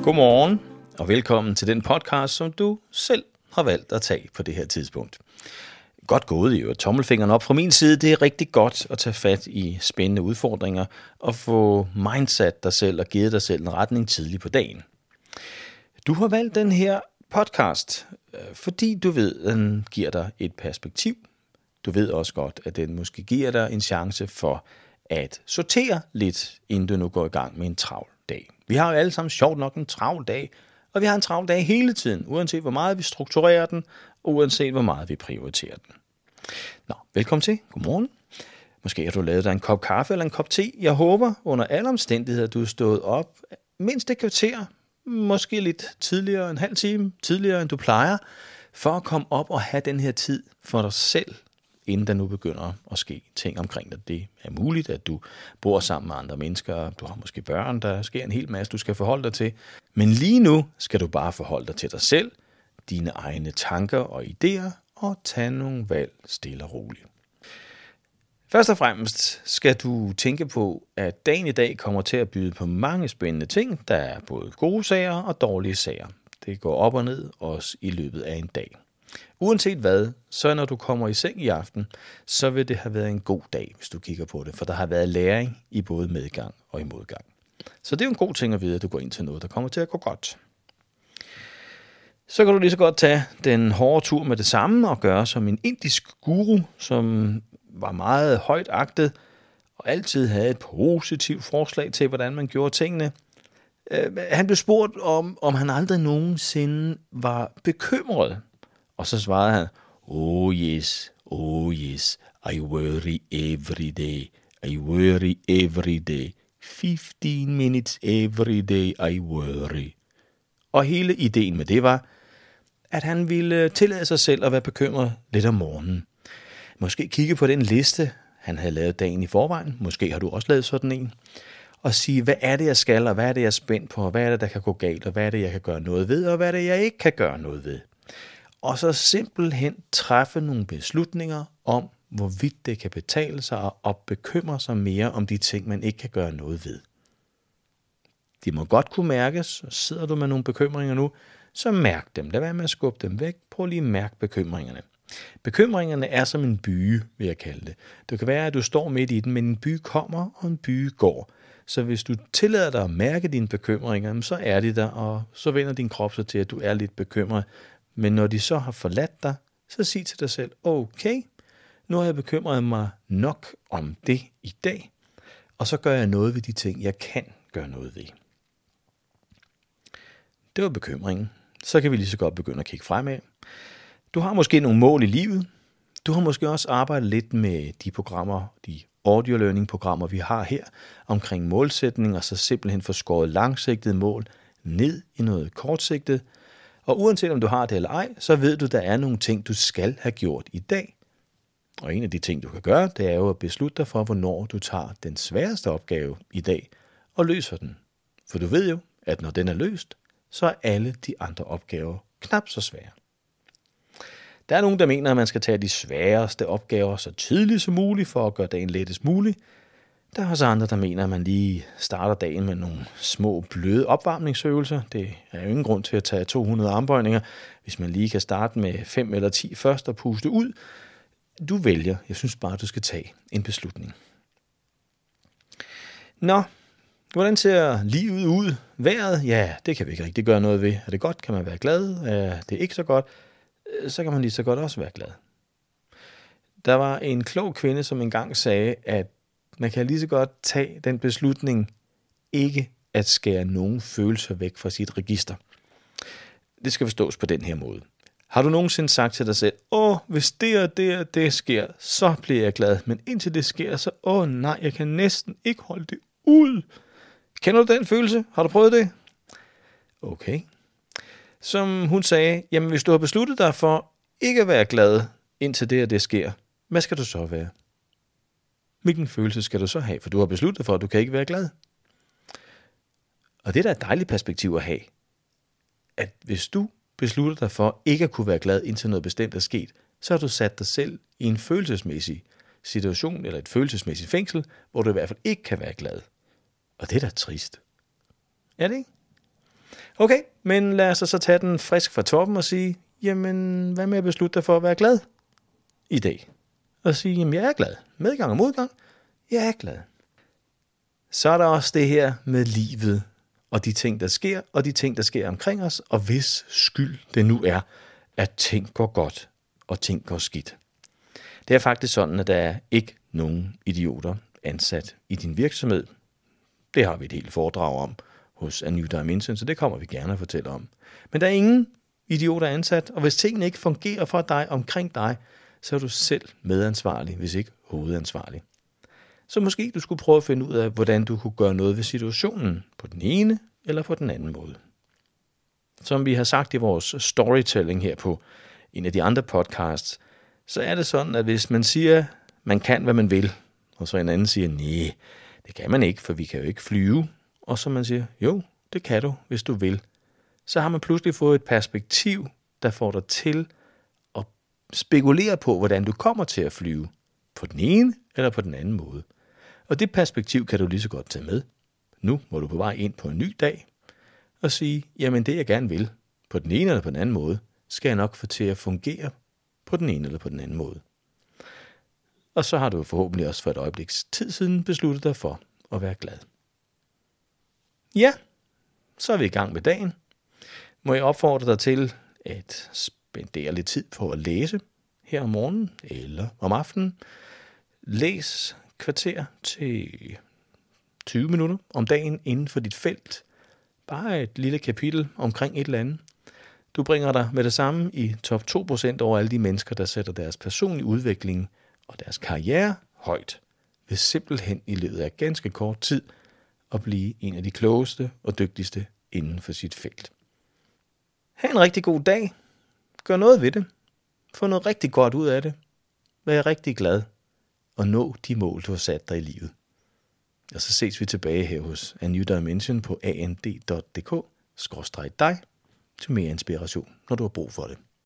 Godmorgen og velkommen til den podcast, som du selv har valgt at tage på det her tidspunkt. Godt gået i øvrigt. Tommelfingeren op fra min side. Det er rigtig godt at tage fat i spændende udfordringer og få mindsat dig selv og givet dig selv en retning tidligt på dagen. Du har valgt den her podcast, fordi du ved, at den giver dig et perspektiv. Du ved også godt, at den måske giver dig en chance for at sortere lidt, inden du nu går i gang med en travl dag. Vi har jo alle sammen sjovt nok en travl dag, og vi har en travl dag hele tiden, uanset hvor meget vi strukturerer den, og uanset hvor meget vi prioriterer den. Nå, velkommen til. Godmorgen. Måske har du lavet dig en kop kaffe eller en kop te. Jeg håber under alle omstændigheder, du er stået op mindst et kvarter, måske lidt tidligere, en halv time tidligere, end du plejer, for at komme op og have den her tid for dig selv, inden der nu begynder at ske ting omkring dig. Det er muligt, at du bor sammen med andre mennesker, du har måske børn, der sker en hel masse, du skal forholde dig til. Men lige nu skal du bare forholde dig til dig selv, dine egne tanker og idéer, og tage nogle valg stille og roligt. Først og fremmest skal du tænke på, at dagen i dag kommer til at byde på mange spændende ting. Der er både gode sager og dårlige sager. Det går op og ned, også i løbet af en dag. Uanset hvad, så når du kommer i seng i aften, så vil det have været en god dag, hvis du kigger på det, for der har været læring i både medgang og i modgang. Så det er jo en god ting at vide, at du går ind til noget, der kommer til at gå godt. Så kan du lige så godt tage den hårde tur med det samme og gøre som en indisk guru, som var meget højt agtet og altid havde et positivt forslag til, hvordan man gjorde tingene. Han blev spurgt om han aldrig nogensinde var bekymret. Og så svarede han, oh yes, I worry every day. I worry every day. 15 minutes every day I worry. Og hele ideen med det var, at han ville tillade sig selv at være bekymret lidt om morgenen. Måske kigge på den liste, han havde lavet dagen i forvejen. Måske har du også lavet sådan en. Og sige, hvad er det, jeg skal, og hvad er det, jeg er spændt på, og hvad er det, der kan gå galt, og hvad er det, jeg kan gøre noget ved, og hvad er det, jeg ikke kan gøre noget ved. Og så simpelthen træffe nogle beslutninger om, hvorvidt det kan betale sig at bekymre sig mere om de ting, man ikke kan gøre noget ved. De må godt kunne mærkes, og sidder du med nogle bekymringer nu, så mærk dem. Lad være med at skubbe dem væk. Prøv lige at mærke bekymringerne. Bekymringerne er som en byge, vil jeg kalde det. Det kan være, at du står midt i den, men en by kommer, og en by går. Så hvis du tillader dig at mærke dine bekymringer, så er de der, og så vender din krop sig til, at du er lidt bekymret. Men når de så har forladt dig, så sig til dig selv, okay, nu har jeg bekymret mig nok om det i dag, og så gør jeg noget ved de ting, jeg kan gøre noget ved. Det var bekymringen. Så kan vi lige så godt begynde at kigge fremad. Du har måske nogle mål i livet. Du har måske også arbejdet lidt med de programmer, de audio learning programmer, vi har her, omkring målsætning, og så simpelthen få skåret langsigtede mål ned i noget kortsigtet. Og uanset om du har det eller ej, så ved du, der er nogle ting, du skal have gjort i dag. Og en af de ting, du kan gøre, det er jo at beslutte dig for, hvornår du tager den sværeste opgave i dag og løser den. For du ved jo, at når den er løst, så er alle de andre opgaver knap så svære. Der er nogen, der mener, at man skal tage de sværeste opgaver så tidligt som muligt, for at gøre dagen lettest muligt. Der er også andre, der mener, at man lige starter dagen med nogle små bløde opvarmningsøvelser. Det er jo ingen grund til at tage 200 armbøjninger, hvis man lige kan starte med 5 eller 10 først og puste ud. Du vælger. Jeg synes bare, du skal tage en beslutning. Nå, hvordan ser livet ud? Vejret? Ja, det kan vi ikke rigtig gøre noget ved. Er det godt, kan man være glad. Er det ikke så godt, så kan man lige så godt også være glad. Der var en klog kvinde, som engang sagde, at man kan lige så godt tage den beslutning ikke at skære nogen følelser væk fra sit register. Det skal forstås på den her måde. Har du nogensinde sagt til dig selv, hvis det og det og det sker, så bliver jeg glad. Men indtil det sker, så nej, jeg kan næsten ikke holde det ud. Kender du den følelse? Har du prøvet det? Okay. Som hun sagde, jamen hvis du har besluttet dig for ikke at være glad, indtil det og det sker, hvad skal du så være? Hvilken følelse skal du så have? For du har besluttet for, at du kan ikke være glad. Og det er da et dejligt perspektiv at have. At hvis du beslutter dig for ikke at kunne være glad, indtil noget bestemt er sket, så har du sat dig selv i en følelsesmæssig situation, eller et følelsesmæssigt fængsel, hvor du i hvert fald ikke kan være glad. Og det er da trist. Er det ikke? Okay, men lad os så tage den frisk fra toppen og sige, jamen, hvad med at beslutte dig for at være glad i dag? Og sige, jamen, jeg er glad. Medgang og modgang, jeg er glad. Så er der også det her med livet, og de ting, der sker, og de ting, der sker omkring os, og hvis skyld det nu er, at ting går godt, og ting går skidt. Det er faktisk sådan, at der er ikke nogen idioter ansat i din virksomhed. Det har vi et helt foredrag om hos A New Dimension, så det kommer vi gerne at fortælle om. Men der er ingen idioter ansat, og hvis tingene ikke fungerer for dig omkring dig, så er du selv medansvarlig, hvis ikke hovedansvarlig. Så måske du skulle prøve at finde ud af, hvordan du kunne gøre noget ved situationen på den ene eller på den anden måde. Som vi har sagt i vores storytelling her på en af de andre podcasts, så er det sådan, at hvis man siger, man kan, hvad man vil, og så en anden siger, nej, det kan man ikke, for vi kan jo ikke flyve, og så man siger, jo, det kan du, hvis du vil, så har man pludselig fået et perspektiv, der får dig til at spekulere på, hvordan du kommer til at flyve, på den ene eller på den anden måde. Og det perspektiv kan du lige så godt tage med. Nu må du på vej ind på en ny dag og sige, jamen det jeg gerne vil, på den ene eller på den anden måde, skal jeg nok få til at fungere på den ene eller på den anden måde. Og så har du forhåbentlig også for et øjebliks tid siden besluttet dig for at være glad. Ja, så er vi i gang med dagen. Må jeg opfordre dig til at spendere lidt tid på at læse her om morgenen eller om aftenen. Læs kvarter til 20 minutter om dagen inden for dit felt. Bare et lille kapitel omkring et eller andet. Du bringer dig med det samme i top 2% over alle de mennesker, der sætter deres personlige udvikling og deres karriere højt, ved simpelthen i løbet af ganske kort tid at blive en af de klogeste og dygtigste inden for sit felt. Ha' en rigtig god dag. Gør noget ved det. Få noget rigtig godt ud af det. Vær rigtig glad og nå de mål, du har sat dig i livet. Og så ses vi tilbage her hos A New Dimension på and.dk/dig til mere inspiration, når du har brug for det.